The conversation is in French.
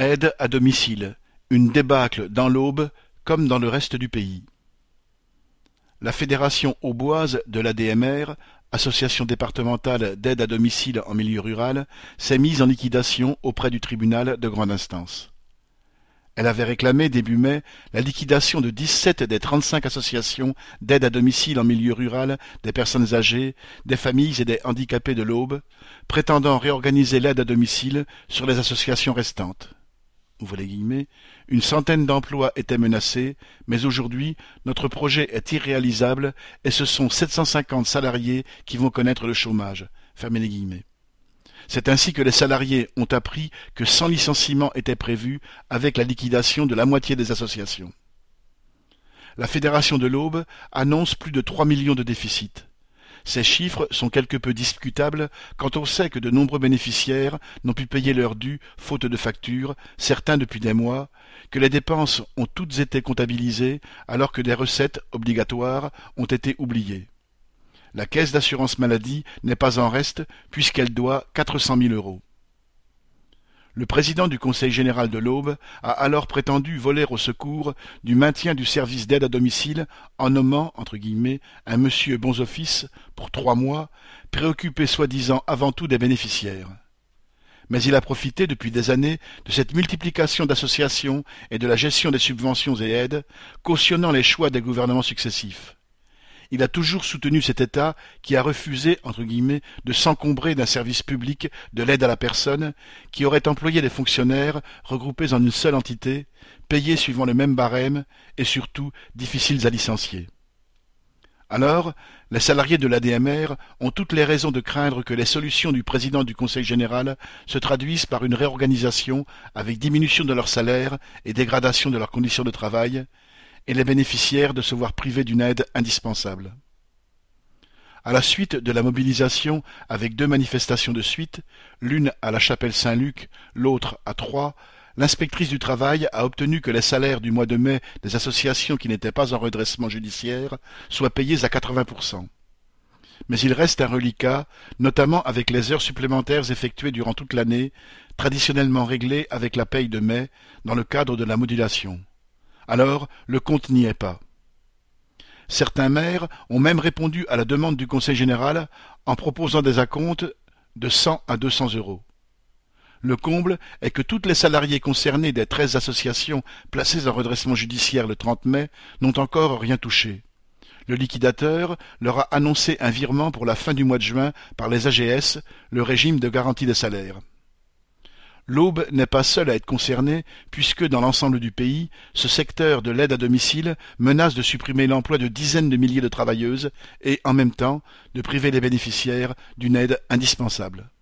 Aide à domicile, une débâcle dans l'Aube comme dans le reste du pays. La Fédération auboise de l'ADMR, Association départementale d'aide à domicile en milieu rural, s'est mise en liquidation auprès du tribunal de grande instance. Elle avait réclamé début mai la liquidation de 17 des 35 associations d'aide à domicile en milieu rural des personnes âgées, des familles et des handicapés de l'Aube, prétendant réorganiser l'aide à domicile sur les associations restantes. Ouvrez les guillemets, une centaine d'emplois étaient menacés, mais aujourd'hui, notre projet est irréalisable et ce sont 750 salariés qui vont connaître le chômage. Fermez les guillemets. C'est ainsi que les salariés ont appris que 100 licenciements étaient prévus avec la liquidation de la moitié des associations. La Fédération de l'Aube annonce plus de 3 millions de déficit. Ces chiffres sont quelque peu discutables quand on sait que de nombreux bénéficiaires n'ont pu payer leurs dû faute de factures, certains depuis des mois, que les dépenses ont toutes été comptabilisées alors que des recettes obligatoires ont été oubliées. La caisse d'assurance maladie n'est pas en reste puisqu'elle doit 400 000 €. Le président du Conseil général de l'Aube a alors prétendu voler au secours du maintien du service d'aide à domicile en nommant, entre guillemets, un monsieur bons offices pour 3 mois, préoccupé soi-disant avant tout des bénéficiaires. Mais il a profité depuis des années de cette multiplication d'associations et de la gestion des subventions et aides, cautionnant les choix des gouvernements successifs. Il a toujours soutenu cet État qui a refusé, entre guillemets, de s'encombrer d'un service public de l'aide à la personne qui aurait employé des fonctionnaires regroupés en une seule entité, payés suivant le même barème et surtout difficiles à licencier. Alors, les salariés de l'ADMR ont toutes les raisons de craindre que les solutions du président du Conseil général se traduisent par une réorganisation avec diminution de leur salaire et dégradation de leurs conditions de travail, et les bénéficiaires de se voir privés d'une aide indispensable. À la suite de la mobilisation avec 2 manifestations de suite, l'une à la chapelle Saint-Luc, l'autre à Troyes, l'inspectrice du travail a obtenu que les salaires du mois de mai des associations qui n'étaient pas en redressement judiciaire soient payés à 80%. Mais il reste un reliquat, notamment avec les heures supplémentaires effectuées durant toute l'année, traditionnellement réglées avec la paye de mai, dans le cadre de la modulation. Alors, le compte n'y est pas. Certains maires ont même répondu à la demande du Conseil général en proposant des acomptes de 100 à 200 €. Le comble est que toutes les salariés concernés des 13 associations placées en redressement judiciaire le 30 mai n'ont encore rien touché. Le liquidateur leur a annoncé un virement pour la fin du mois de juin par les AGS, le régime de garantie des salaires. L'Aube n'est pas seule à être concernée, puisque dans l'ensemble du pays, ce secteur de l'aide à domicile menace de supprimer l'emploi de dizaines de milliers de travailleuses et, en même temps, de priver les bénéficiaires d'une aide indispensable.